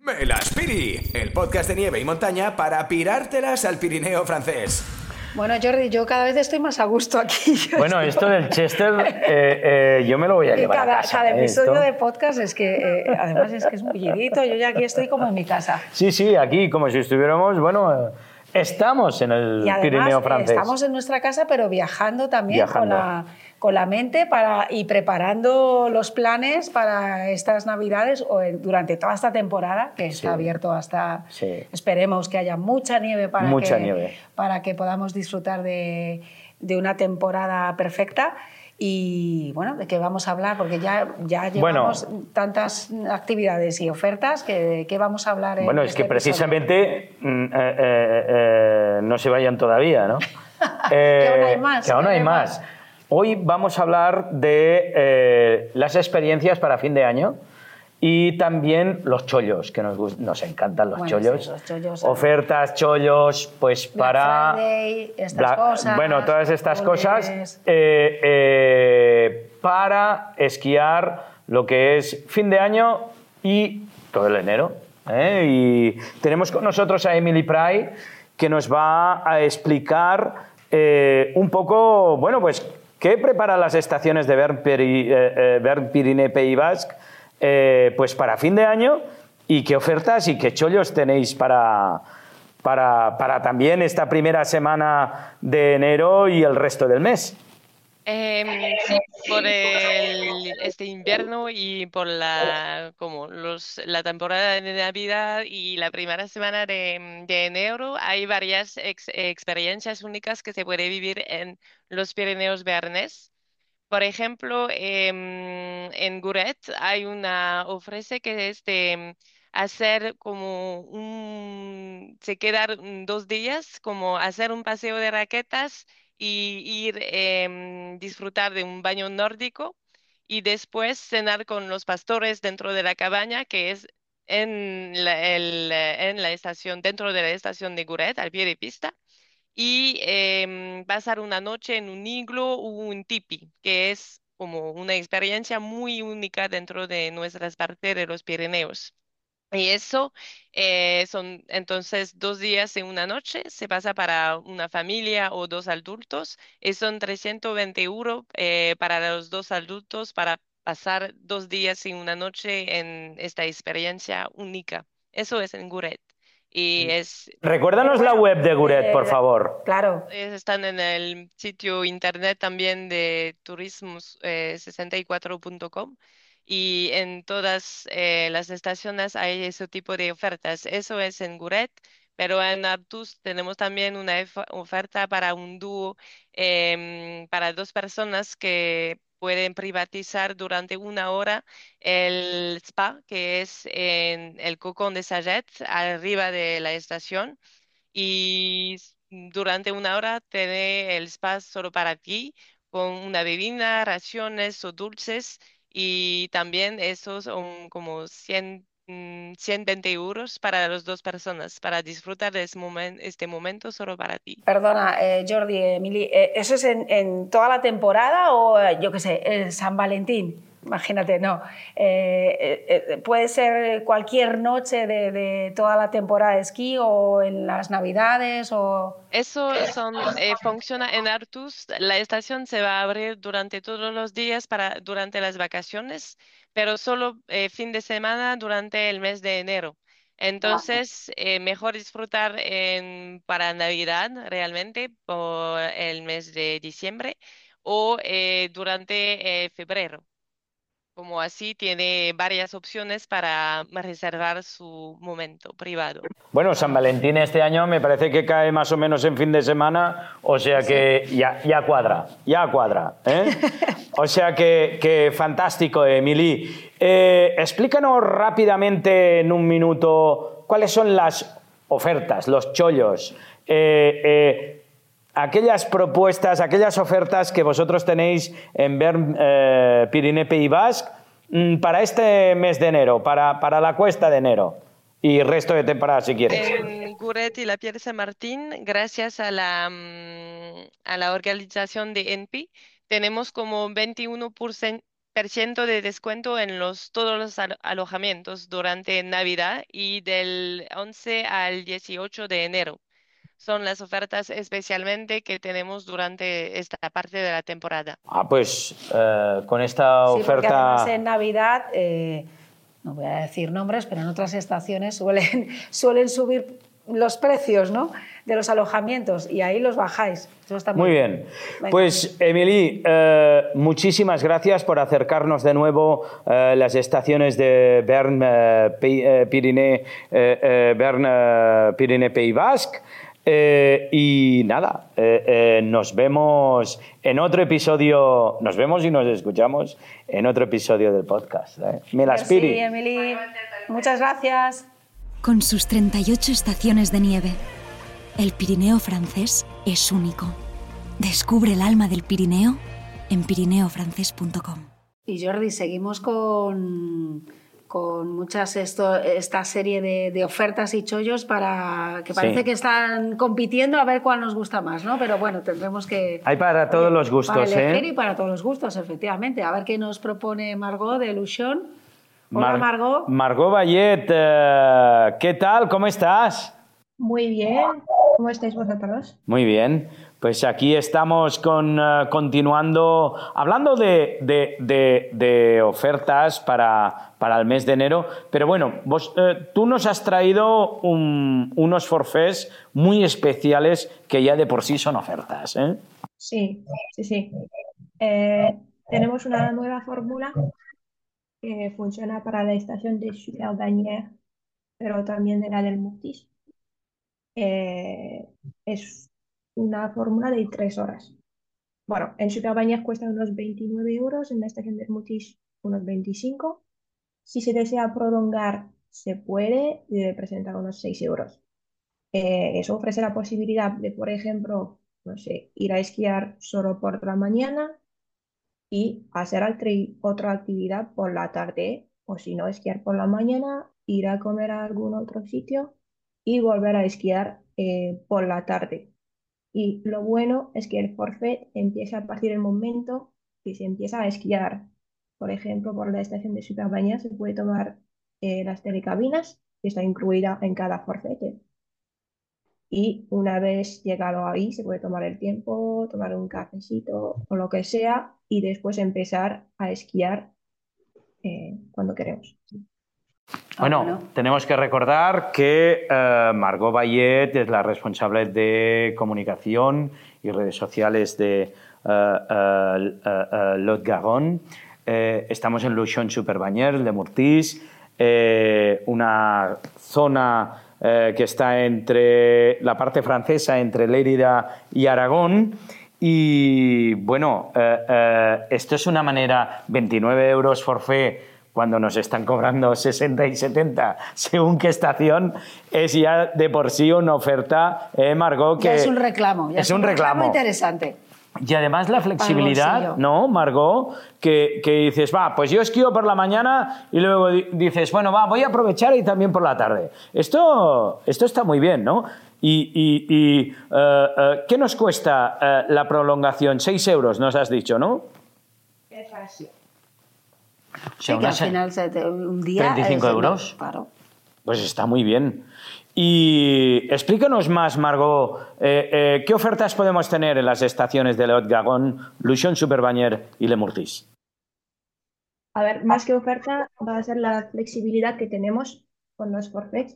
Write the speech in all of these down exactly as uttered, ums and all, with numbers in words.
Velaspiri, el podcast de nieve y montaña para pirártelas al Pirineo francés. Bueno, Jordi, yo cada vez estoy más a gusto aquí. Yo bueno, estoy... esto del Chester, eh, eh, yo me lo voy a llevar cada, a casa. Cada ¿eh? episodio esto. de podcast es que, eh, además, es que es muy guirito. Yo ya aquí estoy como en mi casa. Sí, sí, aquí como si estuviéramos, bueno, eh, estamos en el y además, Pirineo francés. Estamos en nuestra casa, pero viajando también viajando. Con, la, con la mente para, y preparando los planes para estas Navidades o el, durante toda esta temporada, que está sí. abierto hasta... Sí. Esperemos que haya mucha nieve para, mucha que, nieve. para que podamos disfrutar de, de una temporada perfecta. Y bueno, ¿de qué vamos a hablar? Porque ya, ya llevamos bueno, tantas actividades y ofertas que ¿de qué vamos a hablar? En bueno, es este que precisamente eh, eh, eh, no se vayan todavía, ¿no? eh, que aún hay más. Que aún hay más. más. Hoy vamos a hablar de eh, las experiencias para fin de año y también los chollos, que nos, nos encantan los, bueno, chollos. Sí, los chollos. Ofertas, chollos, pues Black para... Friday, estas Black, cosas. Bueno, todas estas goles. cosas eh, eh, para esquiar lo que es fin de año y todo el enero. ¿eh? Y tenemos con nosotros a Emily Pry, que nos va a explicar eh, un poco, bueno, pues, qué preparan las estaciones de Bern, Peri, eh, eh, Bern Pirineu País Basc Eh, pues para fin de año y qué ofertas y qué chollos tenéis para, para, para también esta primera semana de enero y el resto del mes. Eh, sí, por el, este invierno y por la, como los, la temporada de Navidad y la primera semana de, de enero hay varias ex, experiencias únicas que se puede vivir en los Pirineos Bearnés. Por ejemplo, eh, en Guret hay una ofrece que es de hacer como un, se quedar dos días, como hacer un paseo de raquetas y ir eh, disfrutar de un baño nórdico y después cenar con los pastores dentro de la cabaña, que es en la, el, en la estación, dentro de la estación de Guret, al pie de pista y em, pasar una noche en un iglú o un tipi, que es como una experiencia muy única dentro de nuestras partes de los Pirineos. Y eso eh, son entonces dos días y una noche, se pasa para una familia o dos adultos, y son trescientos veinte euros eh, para los dos adultos para pasar dos días y una noche en esta experiencia única. Eso es en Guret. Y es... Recuérdanos bueno, la web de Guret, eh, por favor. Claro. Están en el sitio internet también de turismos eh, sesenta y cuatro punto com y en todas eh, las estaciones hay ese tipo de ofertas. Eso es en Guret, pero en Artus tenemos también una oferta para un dúo, eh, para dos personas que pueden privatizar durante una hora el spa, que es en el Cocón de Saget, arriba de la estación. Y durante una hora tiene el spa solo para ti, con una bebida, raciones o dulces, y también esos son como cien, mm, ciento veinte euros para las dos personas, para disfrutar de este, momen- este momento solo para ti. Perdona, eh, Jordi, Emily, eh, ¿eso es en, en toda la temporada o, eh, yo qué sé, el San Valentín? Imagínate, no. Eh, eh, puede ser cualquier noche de, de toda la temporada de esquí o en las Navidades o... Eso son, eh, funciona en Artus. La estación se va a abrir durante todos los días para, durante las vacaciones, pero solo eh, fin de semana durante el mes de enero. Entonces, eh, mejor disfrutar en, para Navidad realmente por el mes de diciembre o eh, durante eh, febrero. Como así tiene varias opciones para reservar su momento privado. Bueno, San Valentín este año me parece que cae más o menos en fin de semana, o sea que sí. ya, ya cuadra, ya cuadra. ¿eh? O sea que, que fantástico, Emily. Eh, explícanos rápidamente en un minuto cuáles son las ofertas, los chollos, eh, eh, aquellas propuestas, aquellas ofertas que vosotros tenéis en Bern eh, Pirineu País Basc para este mes de enero, para, para la cuesta de enero y resto de temporada si quieres. En Guret y la Pierre Saint Martin, gracias a la, a la organización de E N P I, tenemos como veintiuno por ciento por ciento de descuento en los, todos los alo- alojamientos durante Navidad y del once al dieciocho de enero. Son las ofertas especialmente que tenemos durante esta parte de la temporada. Ah, pues eh, con esta Sí, porque además oferta... en Navidad, eh, no voy a decir nombres, pero en otras estaciones suelen, suelen subir los precios, ¿no?, de los alojamientos y ahí los bajáis. Eso está muy, Muy bien. Venga. Pues, Emily, eh, muchísimas gracias por acercarnos de nuevo eh, las estaciones de Bern, eh, Pi- eh, Pirineo, eh, eh, Bern, eh, Pirineo Pays Basque. Eh, y nada, eh, eh, nos vemos en otro episodio, nos vemos y nos escuchamos en otro episodio del podcast. ¿eh? Me las Sí, piri. Emily, muchas gracias. Con sus treinta y ocho estaciones de nieve, el Pirineo francés es único. Descubre el alma del Pirineo en pirineo francés punto com. Y Jordi, seguimos con, con muchas esto, esta serie de, de ofertas y chollos para que parece Sí. que están compitiendo a ver cuál nos gusta más, ¿no? Pero bueno, tendremos que... Hay para todos oye, los gustos, para elegir ¿eh? y para todos los gustos, efectivamente. A ver qué nos propone Margot de Luchon. Hola, Mar- Margot. Margot Vallet, eh, ¿qué tal? ¿Cómo estás? Muy bien, ¿cómo estáis vosotros? Muy bien, pues aquí estamos con, eh, continuando, hablando de, de- de- de ofertas para, para el mes de enero, pero bueno, vos, eh, tú nos has traído un- unos forfés muy especiales que ya de por sí son ofertas, ¿eh? Sí, sí, sí. Eh, tenemos una nueva fórmula que funciona para la estación de Super-Bagnères, pero también de la del Murtis. Eh, es una fórmula de tres horas. Bueno, en Super-Bagnères cuesta unos veintinueve euros, en la estación del Murtis unos veinticinco. Si se desea prolongar, se puede y debe presentar unos seis euros. Eh, eso ofrece la posibilidad de, por ejemplo, no sé, ir a esquiar solo por la mañana y hacer altri- otra actividad por la tarde, o si no, esquiar por la mañana, ir a comer a algún otro sitio y volver a esquiar eh, por la tarde. Y lo bueno es que el forfait empieza a partir del momento que se empieza a esquiar. Por ejemplo, por la estación de Ciudad se puede tomar eh, las telecabinas, que está incluida en cada forfait. Y una vez llegado ahí, se puede tomar el tiempo, tomar un cafecito o lo que sea, y después empezar a esquiar eh, cuando queremos. Bueno, bueno. tenemos que recordar que eh, Margot Vallet es la responsable de comunicación y redes sociales de eh, eh, eh, eh, Lot-Garonne. Eh, estamos en Luchon Super-Bagnères de Murtis, eh, una zona eh, que está entre la parte francesa, entre Lérida y Aragón. Y bueno, eh, eh, esto es una manera, veintinueve euros forfait, cuando nos están cobrando sesenta y setenta según qué estación, es ya de por sí una oferta, eh, Margot, que Ya es un reclamo. Ya es un reclamo. interesante. Y además la flexibilidad, bolsillo. ¿no, Margot? Que, que dices, va, pues yo esquío por la mañana y luego di- dices, bueno, va, voy a aprovechar y también por la tarde. Esto, esto está muy bien, ¿no? Y, y- y, eh, eh, ¿qué nos cuesta eh, la prolongación? Seis euros, nos has dicho, ¿no? Es así. O Sí, sea, que una al se- final se te- un día... ¿treinta y cinco es- euros? no, claro. Pues está muy bien. Y explícanos más, Margot, eh, eh, ¿qué ofertas podemos tener en las estaciones de Lot-Garonne, Luchon Super-Bagnères y Le Murtis? A ver, más que oferta, va a ser la flexibilidad que tenemos con los forfaits.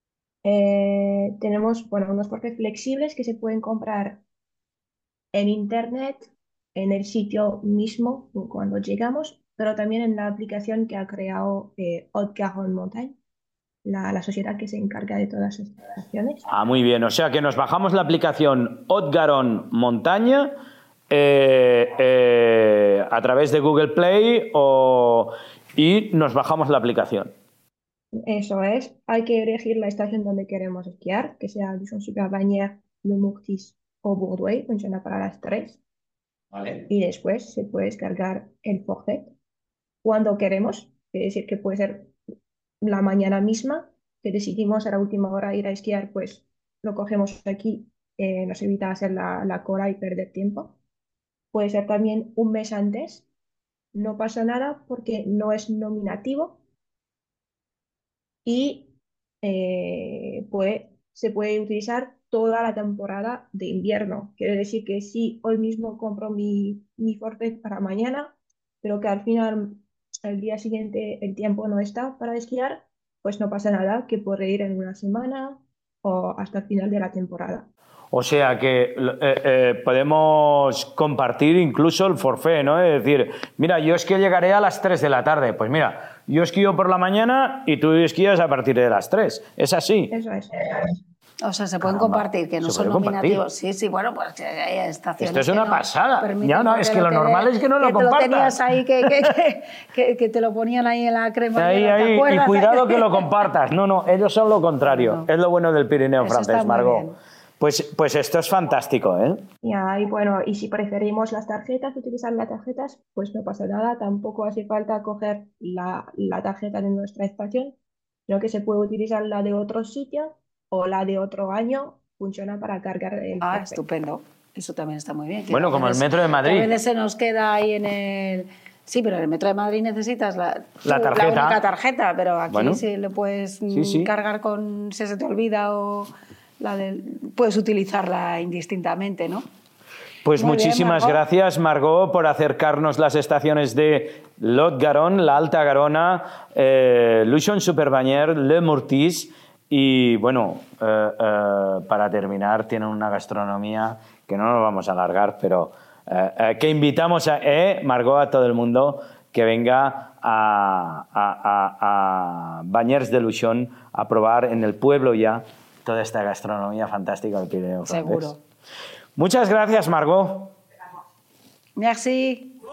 Eh, tenemos, bueno, unos forfaits flexibles que se pueden comprar en internet, en el sitio mismo cuando llegamos, pero también en la aplicación que ha creado eh, Haute-Garonne Montagne, la, la sociedad que se encarga de todas estas estaciones. Ah, muy bien. O sea que nos bajamos la aplicación Haute-Garonne Montaña eh, eh, a través de Google Play o, y nos bajamos la aplicación. Eso es, hay que elegir la estación donde queremos esquiar, que sea Luchon Super-Bagnères, Le Murtis o Bourdouay, funciona para las tres. Vale. Y después se puede descargar el forfait cuando queremos, es decir, que puede ser la mañana misma, que decidimos a la última hora ir a esquiar, pues lo cogemos aquí, eh, nos evita hacer la, la cola y perder tiempo. Puede ser también un mes antes, no pasa nada porque no es nominativo y eh, pues, se puede utilizar toda la temporada de invierno. Quiere decir que si hoy mismo compro mi, mi forfait para mañana, pero que al final, el día siguiente, el tiempo no está para esquiar, pues no pasa nada, que puede ir en una semana o hasta el final de la temporada. O sea que eh, eh, podemos compartir incluso el forfait, ¿no? Es decir, mira, yo es que llegaré a las tres de la tarde. Pues mira, yo esquío por la mañana y tú esquías a partir de las tres. ¿Es así? Eso es. O sea, se pueden Caramba, compartir, que no se son puede compartir. nominativos. Sí, sí, bueno, pues que hay estaciones. Esto es una que no pasada. permiten, Ya no, porque es que lo que normal de- es que no lo que te compartas. lo tenías ahí, que, que, que, que- que te lo ponían ahí en la crema. Ahí, ¿te ahí, y acuerdas? cuidado que lo compartas. No, no, ellos son lo contrario. No, no. Es lo bueno del Pirineo Eso francés, está muy Margot. bien. Pues, pues esto es fantástico, ¿eh? Y ahí, bueno, y si preferimos las tarjetas, utilizar las tarjetas, pues no pasa nada, tampoco hace falta coger la, la tarjeta de nuestra estación, sino que se puede utilizar la de otro sitio o la de otro año, funciona para cargar el Ah, forfait. estupendo. Eso también está muy bien. que Bueno, a como el veces- metro de que Madrid. A veces se nos queda ahí en el... Sí, pero en el metro de Madrid necesitas la, La tú, tarjeta. única tarjeta, pero aquí Bueno. sí le puedes mm, Sí, sí. cargar con... Si se te olvida o... La del, puedes utilizarla indistintamente, ¿no? Pues Muy bien, muchísimas Margot. gracias, Margot, por acercarnos las estaciones de Lot-Garonne, la Alta Garona, eh, Luchon-sur-Bagnères, Le Mortis y, bueno, eh, eh, para terminar, tienen una gastronomía que no nos vamos a alargar, pero eh, eh, que invitamos a, eh, Margot, a todo el mundo que venga a, a, a, a Bagnères de Luchon a probar en el pueblo ya toda esta gastronomía fantástica del Pirineo francés. Seguro. Muchas gracias, Margot. Merci.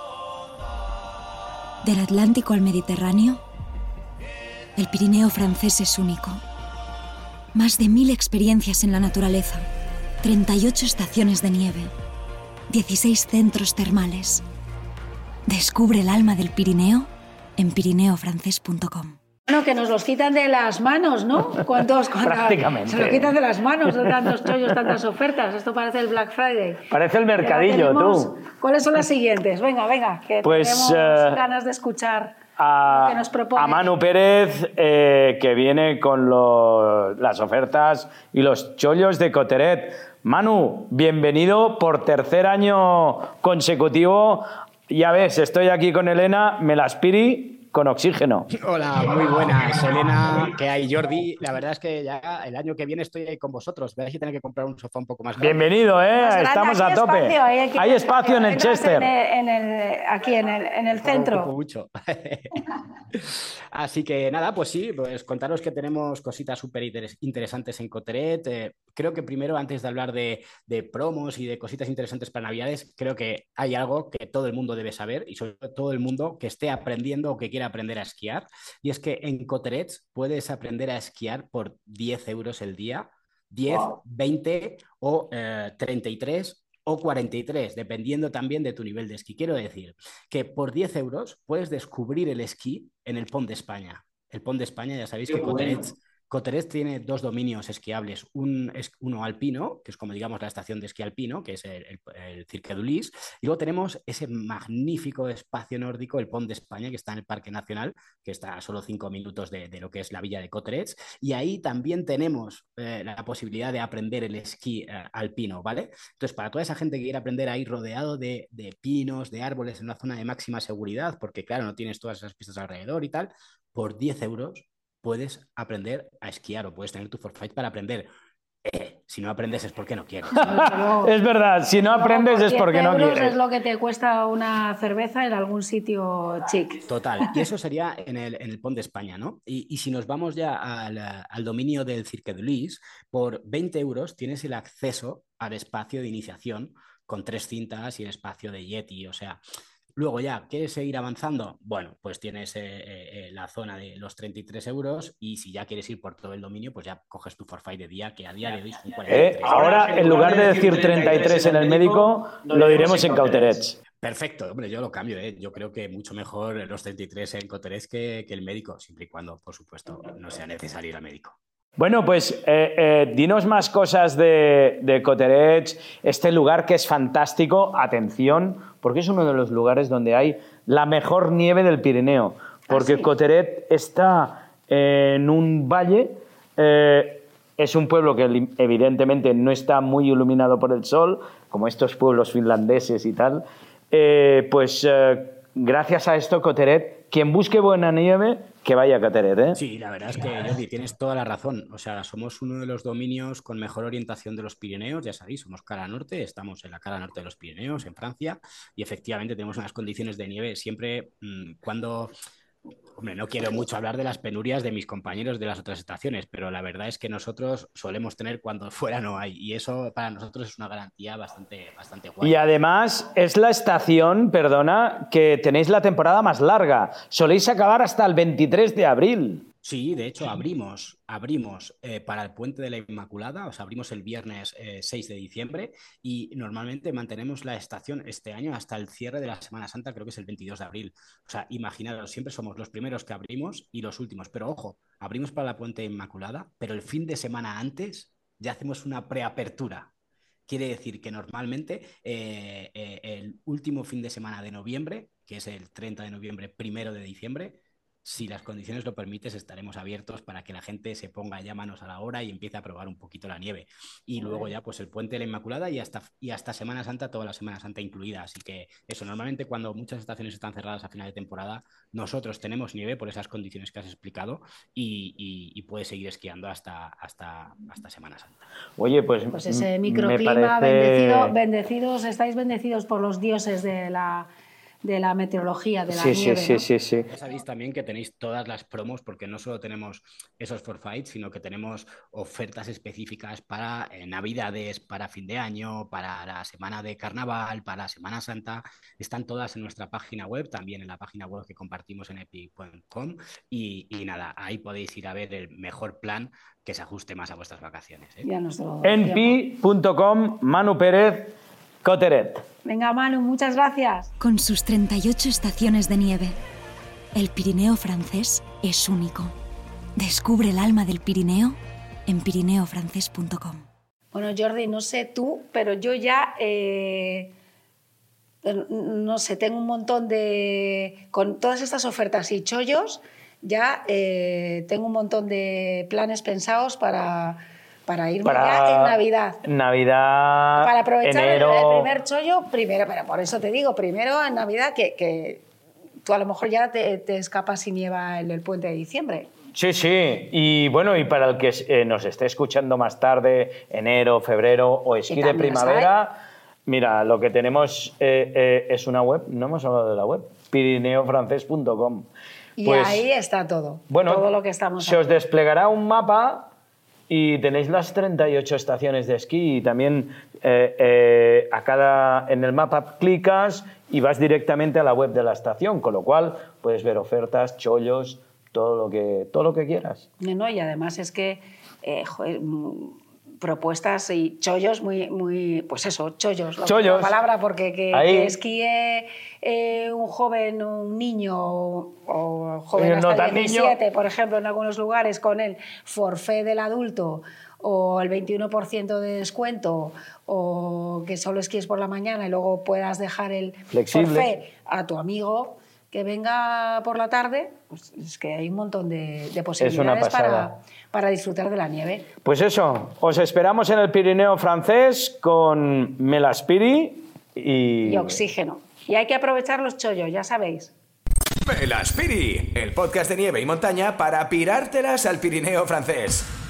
Del Atlántico al Mediterráneo, el Pirineo francés es único. Más de mil experiencias en la naturaleza, treinta y ocho estaciones de nieve, dieciséis centros termales. Descubre el alma del Pirineo en pirineo francés punto com. Bueno, que nos los quitan de las manos, ¿no? ¿Cuántos? cuántas- Prácticamente. Se lo quitan de las manos de tantos chollos, tantas ofertas. Esto parece el Black Friday. Parece el Ya mercadillo, tenemos- tú. ¿Cuáles son las siguientes? Venga, venga, que Pues, tenemos eh, ganas de escuchar A, lo que nos propone. a Manu Pérez, eh, que viene con lo- las ofertas y los chollos de Coteret. Manu, bienvenido por tercer año consecutivo. Ya ves, estoy aquí con Elena, me las piri con oxígeno. Hola, muy buenas, Elena, ¿qué hay, Jordi? La verdad es que ya el año que viene estoy ahí con vosotros. Vais a tener que comprar un sofá un poco más grande. Bienvenido, ¿eh? Más grande, Estamos aquí a tope. espacio, hay aquí Hay espacio en el Entras Chester. en el- en el- aquí, en el, en el Ocupo centro. mucho. Así que nada, pues sí, pues contaros que tenemos cositas súper interes- interesantes en Coteret. Eh, creo que primero, antes de hablar de, de promos y de cositas interesantes para Navidades, creo que hay algo que todo el mundo debe saber y sobre todo todo el mundo que esté aprendiendo o que quiera aprender a esquiar. Y es que en Coteret puedes aprender a esquiar por diez euros el día, diez, veinte o eh, treinta y tres o cuarenta y tres, dependiendo también de tu nivel de esquí. Quiero decir que por diez euros puedes descubrir el esquí en el Pont de España. El Pont de España, ya sabéis que Coteret, Coteret tiene dos dominios esquiables, un, es, uno alpino, que es como digamos la estación de esquí alpino, que es el, el, el Cirque du Lys, y luego tenemos ese magnífico espacio nórdico, el Pont de España, que está en el Parque Nacional, que está a solo cinco minutos de, de lo que es la villa de Coteret, y ahí también tenemos eh, la posibilidad de aprender el esquí eh, alpino, ¿vale? Entonces, para toda esa gente que quiere aprender ahí rodeado de, de pinos, de árboles, en una zona de máxima seguridad, porque claro, no tienes todas esas pistas alrededor y tal, por diez euros puedes aprender a esquiar o puedes tener tu forfait para aprender. Eh, si no aprendes es porque no quieres. Es verdad, si no aprendes es porque no diez euros quieres. es lo que te cuesta una cerveza en algún sitio chic. Total, y eso sería en el, en el Pont de España, ¿no? Y, y si nos vamos ya al, al dominio del Cirque du Lys, por veinte euros tienes el acceso al espacio de iniciación con tres cintas y el espacio de Yeti, o sea... Luego ya, ¿quieres seguir avanzando? Bueno, pues tienes eh, eh, la zona de los treinta y tres euros y si ya quieres ir por todo el dominio, pues ya coges tu forfait de día, que a día de hoy son cuarenta y tres. Eh, ahora, en lugar de decir treinta y tres en el médico, lo diremos en Cauterets. Perfecto, hombre, yo lo cambio, ¿eh? Yo creo que mucho mejor los treinta y tres en Cauterets que, que el médico, siempre y cuando, por supuesto, no sea necesario ir al médico. Bueno, pues eh, eh, dinos más cosas de, de Cotterets, este lugar que es fantástico, atención, porque es uno de los lugares donde hay la mejor nieve del Pirineo, porque ¿Ah, sí? Cotteret está en un valle, eh, es un pueblo que evidentemente no está muy iluminado por el sol, como estos pueblos finlandeses y tal, eh, pues eh, gracias a esto Cotteret, quien busque buena nieve, que vaya a Cotteret, ¿eh? Sí, la verdad es que, Jordi, tienes toda la razón. O sea, somos uno de los dominios con mejor orientación de los Pirineos, ya sabéis, somos cara norte, estamos en la cara norte de los Pirineos, en Francia, y efectivamente tenemos unas condiciones de nieve siempre mmm, cuando... Hombre, no quiero mucho hablar de las penurias de mis compañeros de las otras estaciones, pero la verdad es que nosotros solemos tener cuando fuera no hay, y eso para nosotros es una garantía bastante, bastante guay. Y además es la estación, perdona, que tenéis la temporada más larga. Soléis acabar hasta el veintitrés de abril. Sí, de hecho abrimos, abrimos eh, para el Puente de la Inmaculada, o sea, abrimos el viernes eh, seis de diciembre y normalmente mantenemos la estación este año hasta el cierre de la Semana Santa, creo que es el veintidós de abril. O sea, imaginaros, siempre somos los primeros que abrimos y los últimos, pero ojo, abrimos para la Puente de Inmaculada, pero el fin de semana antes ya hacemos una preapertura. Quiere decir que normalmente eh, eh, el último fin de semana de noviembre, que es el treinta de noviembre, primero de diciembre, si las condiciones lo permiten, estaremos abiertos para que la gente se ponga ya manos a la obra y empiece a probar un poquito la nieve. Y luego ya pues el Puente de la Inmaculada y hasta, y hasta Semana Santa, toda la Semana Santa incluida. Así que eso, normalmente cuando muchas estaciones están cerradas a final de temporada, nosotros tenemos nieve por esas condiciones que has explicado y, y, y puedes seguir esquiando hasta, hasta, hasta Semana Santa. Oye, pues, pues ese microclima, me parece... bendecido, bendecidos, estáis bendecidos por los dioses de la... de la meteorología, de la sí, nieve, sí, ¿no? sí, sí, sí. Ya sabéis también que tenéis todas las promos, porque no solo tenemos esos forfait, sino que tenemos ofertas específicas para eh, Navidades, para fin de año, para la semana de Carnaval, para Semana Santa. Están todas en nuestra página web, también en la página web que compartimos en epic punto com. Y, y nada, ahí podéis ir a ver el mejor plan que se ajuste más a vuestras vacaciones, ¿eh? Ya nos lo en pi punto com, Manu Pérez, Cotteret. Venga, Manu, muchas gracias. Con sus treinta y ocho estaciones de nieve, el Pirineo francés es único. Descubre el alma del Pirineo en pirineo francés punto com. Bueno, Jordi, no sé tú, pero yo ya, eh, no sé, tengo un montón de... Con todas estas ofertas y chollos, ya eh, tengo un montón de planes pensados para... Para irme para ya en Navidad. Navidad, para aprovechar enero... el, el primer chollo, primero, pero por eso te digo, primero en Navidad, que, que tú a lo mejor ya te, te escapas y nieva en el puente de diciembre. Sí, sí. Y bueno, y para el que eh, nos esté escuchando más tarde, enero, febrero o esquí de primavera, mira, lo que tenemos eh, eh, es una web, no hemos hablado de la web, pirineo francés punto com. Y pues, ahí está todo, bueno, todo lo que estamos se os desplegará un mapa... Y tenéis las treinta y ocho estaciones de esquí y también eh, eh, a cada, en el mapa clicas y vas directamente a la web de la estación, con lo cual puedes ver ofertas, chollos, todo lo que, todo lo que quieras. No, y además es que eh, joder, propuestas y chollos muy, muy pues eso, chollos, chollos. La palabra, porque que, que esquíe eh, un joven, un niño o, o joven hasta no diecisiete, niño. por ejemplo, en algunos lugares con el forfait del adulto o el veintiuno por ciento de descuento o que solo esquíes por la mañana y luego puedas dejar el Flexible. forfait a tu amigo que venga por la tarde, pues es que hay un montón de, de posibilidades para, para disfrutar de la nieve. Pues eso, os esperamos en el Pirineo francés con Melaspiri y... y oxígeno. Y hay que aprovechar los chollos, ya sabéis. Melaspiri, el podcast de nieve y montaña para pirártelas al Pirineo francés.